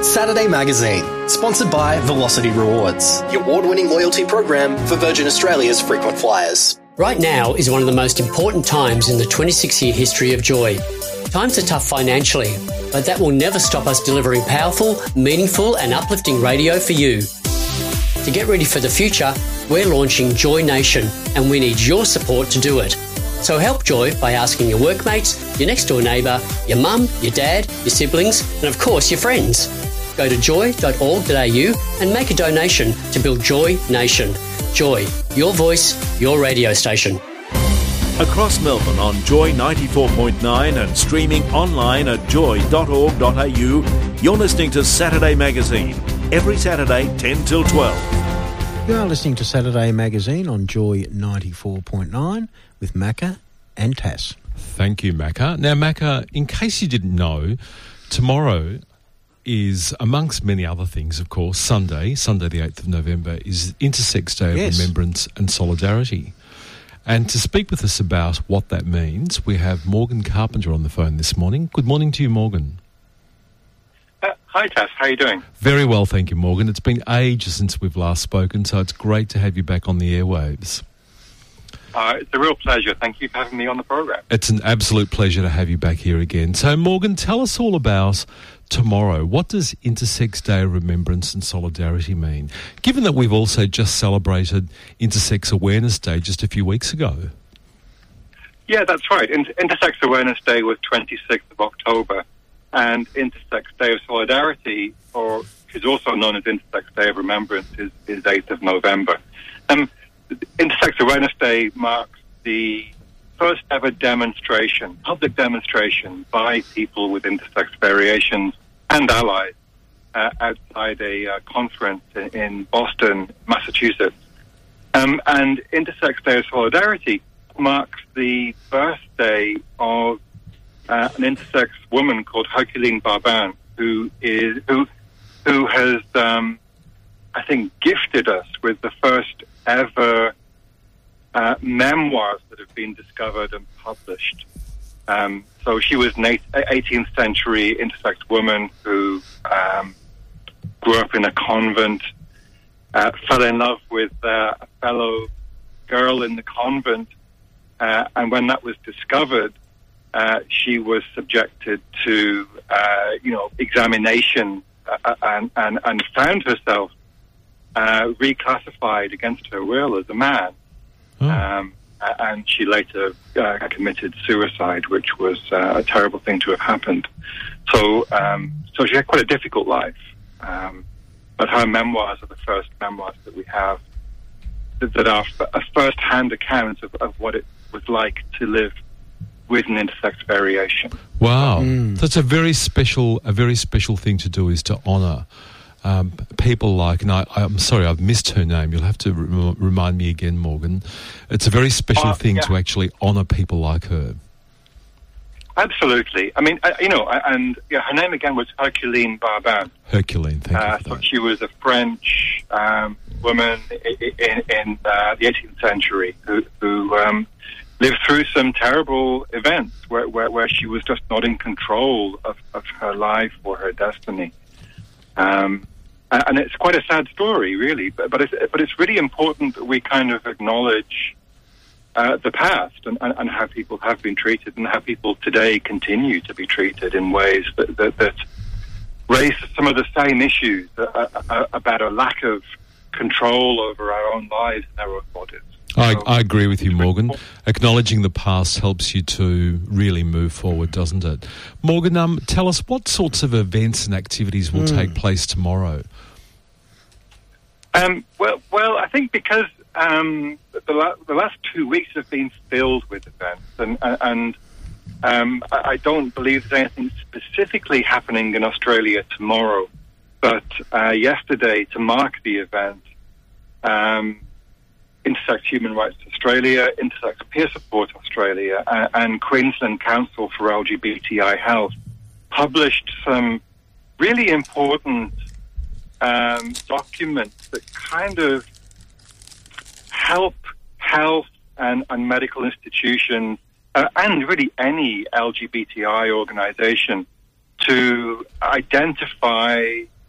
Saturday Magazine, sponsored by Velocity Rewards, the award-winning loyalty program for Virgin Australia's frequent flyers. Right now is one of the most important times in the 26-year history of Joy. Times are tough financially, but that will never stop us delivering powerful, meaningful and uplifting radio for you. To get ready for the future, we're launching Joy Nation, and we need your support to do it. So help Joy by asking your workmates, your next door neighbour, your mum, your dad, your siblings and of course your friends. Go to joy.org.au and make a donation to build Joy Nation. Joy, your voice, your radio station. Across Melbourne on Joy 94.9 and streaming online at joy.org.au, you're listening to Saturday Magazine, every Saturday 10 till 12. You are listening to Saturday Magazine on Joy 94.9 with Macca and Tass. Thank you, Macca. Now, Macca, in case you didn't know, tomorrow is, amongst many other things, of course, Sunday the 8th of November, is Intersex Day of Remembrance and Solidarity. And to speak with us about what that means, we have Morgan Carpenter on the phone this morning. Good morning to you, Morgan. Hi, Tass. How are you doing? Very well, thank you, Morgan. It's been ages since we've last spoken, so it's great to have you back on the airwaves. It's a real pleasure. Thank you for having me on the program. It's an absolute pleasure to have you back here again. So, Morgan, tell us all about tomorrow. What does Intersex Day of Remembrance and Solidarity mean, given that we've also just celebrated Intersex Awareness Day just a few weeks ago? Yeah, that's right. Intersex Awareness Day was 26th of October, and Intersex Day of Solidarity, or is also known as Intersex Day of Remembrance, is 8th of November. Intersex Awareness Day marks the first ever demonstration, public demonstration by people with intersex variations and allies outside a conference in Boston, Massachusetts. And Intersex Day of Solidarity marks the birthday of an intersex woman called Herculine Barbin, who has, I think, gifted us with the first ever memoirs that have been discovered and published. So she was an 18th century intersex woman who grew up in a convent, fell in love with a fellow girl in the convent, and when that was discovered, she was subjected to, examination and found herself reclassified against her will as a man. And she later committed suicide, which was a terrible thing to have happened. So she had quite a difficult life. But her memoirs are the first memoirs that we have that are a first-hand account of what it was like to live with an intersex variation. Wow. That's a very special thing to do, is to honour people like, and I'm sorry, I've missed her name. You'll have to remind me again, Morgan. It's a very special thing to actually honour people like her. Absolutely. I mean, her name again was Herculine Barbin. Herculine, thank you for that. She was a French woman in the 18th century who lived through some terrible events where she was just not in control of her life or her destiny. And it's quite a sad story, really. But it's really important that we kind of acknowledge the past and how people have been treated and how people today continue to be treated in ways that raise some of the same issues about a lack of control over our own lives and our own bodies. I agree with you, Morgan. Acknowledging the past helps you to really move forward, doesn't it? Morgan, tell us what sorts of events and activities will take place tomorrow. Well, I think because the last 2 weeks have been filled with events, and I don't believe there's anything specifically happening in Australia tomorrow. But yesterday, to mark the event, Intersex Human Rights Australia, Intersex Peer Support Australia, and Queensland Council for LGBTI Health published some really important documents that kind of help health and medical institutions and really any LGBTI organization to identify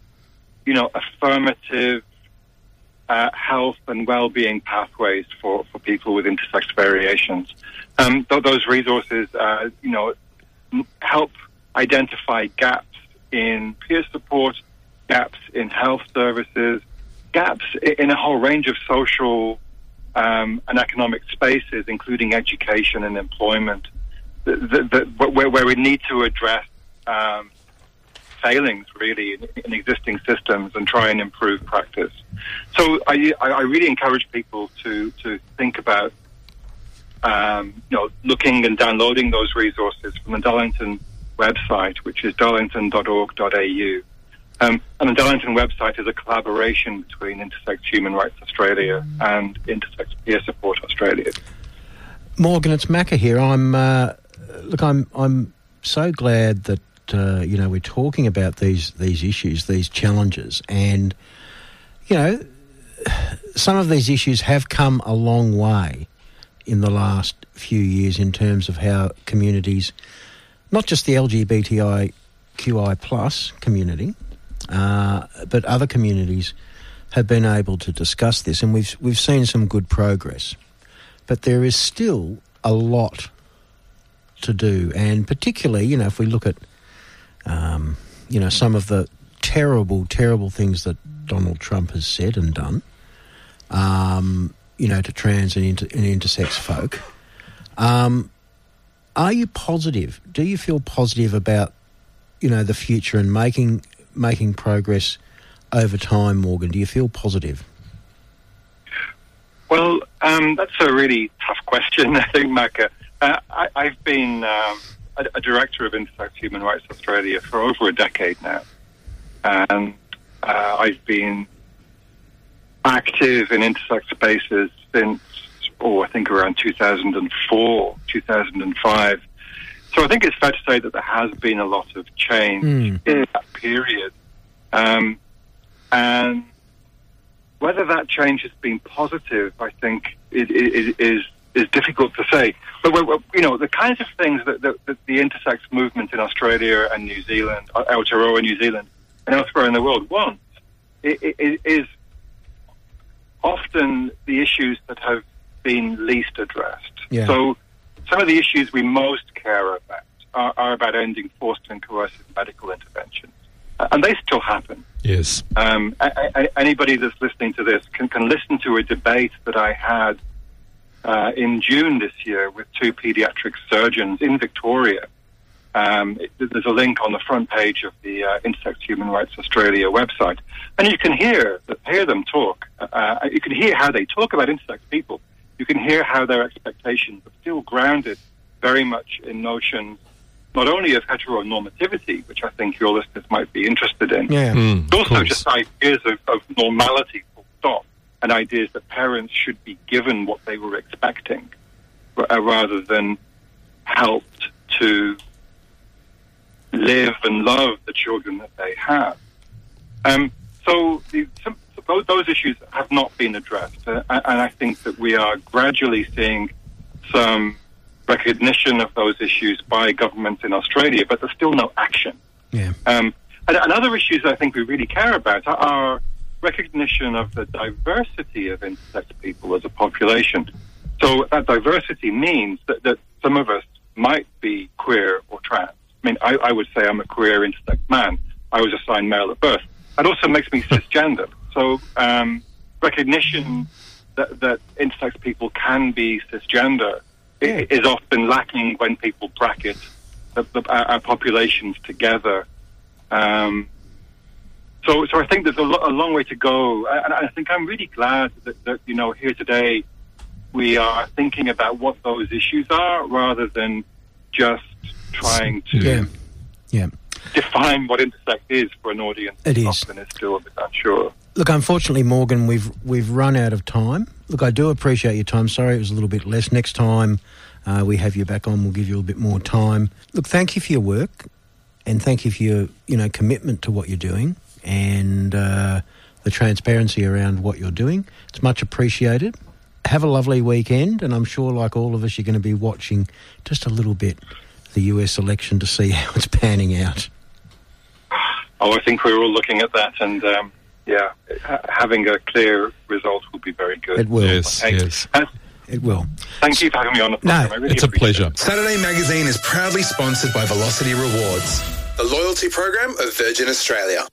affirmative health and well-being pathways for people with intersex variations. Those resources, help identify gaps in peer support, gaps in health services, gaps in a whole range of social and economic spaces, including education and employment, where we need to address failings, really, in existing systems and try and improve practice. So I really encourage people to think about, looking and downloading those resources from the Darlington website, which is darlington.org.au. And the Darlington website is a collaboration between Intersex Human Rights Australia and Intersex Peer Support Australia. Morgan, it's Macca here. I'm so glad that we're talking about these issues, these challenges, and some of these issues have come a long way in the last few years in terms of how communities, not just the LGBTIQI plus community, but other communities have been able to discuss this, and we've seen some good progress. But there is still a lot to do, and particularly, if we look at, some of the terrible things that Donald Trump has said and done, to trans and intersex folk. Are you positive? Do you feel positive about, the future and making progress over time, Morgan? Do you feel positive? Well, that's a really tough question, I think, Macca. I've been a director of Intersex Human Rights Australia for over a decade now. And I've been active in intersex spaces since, I think around 2004, 2005. So I think it's fair to say that there has been a lot of change in that period. And whether that change has been positive, I think, is difficult to say. But, the kinds of things that the intersex movement in Australia and New Zealand, Aotearoa, New Zealand, and elsewhere in the world wants, is often the issues that have been least addressed. Yeah. So some of the issues we most care about are about ending forced and coercive medical interventions. And they still happen. Yes. Anybody that's listening to this can listen to a debate that I had in June this year with two paediatric surgeons in Victoria. There's a link on the front page of the Intersex Human Rights Australia website. And you can hear them talk. You can hear how they talk about intersex people. You can hear how their expectations are still grounded very much in notions not only of heteronormativity, which I think your listeners might be interested in, but also just ideas of normality, full stop, and ideas that parents should be given what they were expecting rather than helped to live and love the children that they have. So those issues have not been addressed, and I think that we are gradually seeing some recognition of those issues by governments in Australia, but there's still no action. Yeah. And other issues I think we really care about are recognition of the diversity of intersex people as a population. So that diversity means that some of us might be queer or trans. I mean, I would say I'm a queer intersex man. I was assigned male at birth. That also makes me cisgender. So recognition that intersex people can be cisgender is often lacking when people bracket our populations together. So I think there's a long way to go. And I think I'm really glad that here today we are thinking about what those issues are rather than just trying to define what intersex is for an audience that often is still a bit unsure. Look, unfortunately, Morgan, we've run out of time. Look, I do appreciate your time. Sorry it was a little bit less. Next time we have you back on, we'll give you a bit more time. Look, thank you for your work, and thank you for your commitment to what you're doing and the transparency around what you're doing. It's much appreciated. Have a lovely weekend, and I'm sure, like all of us, you're going to be watching just a little bit the US election to see how it's panning out. I think we're all looking at that, and having a clear result will be very good. It will. Yes. It will. Thank you for having me on the program. I really it's a pleasure. Saturday Magazine is proudly sponsored by Velocity Rewards, the loyalty program of Virgin Australia.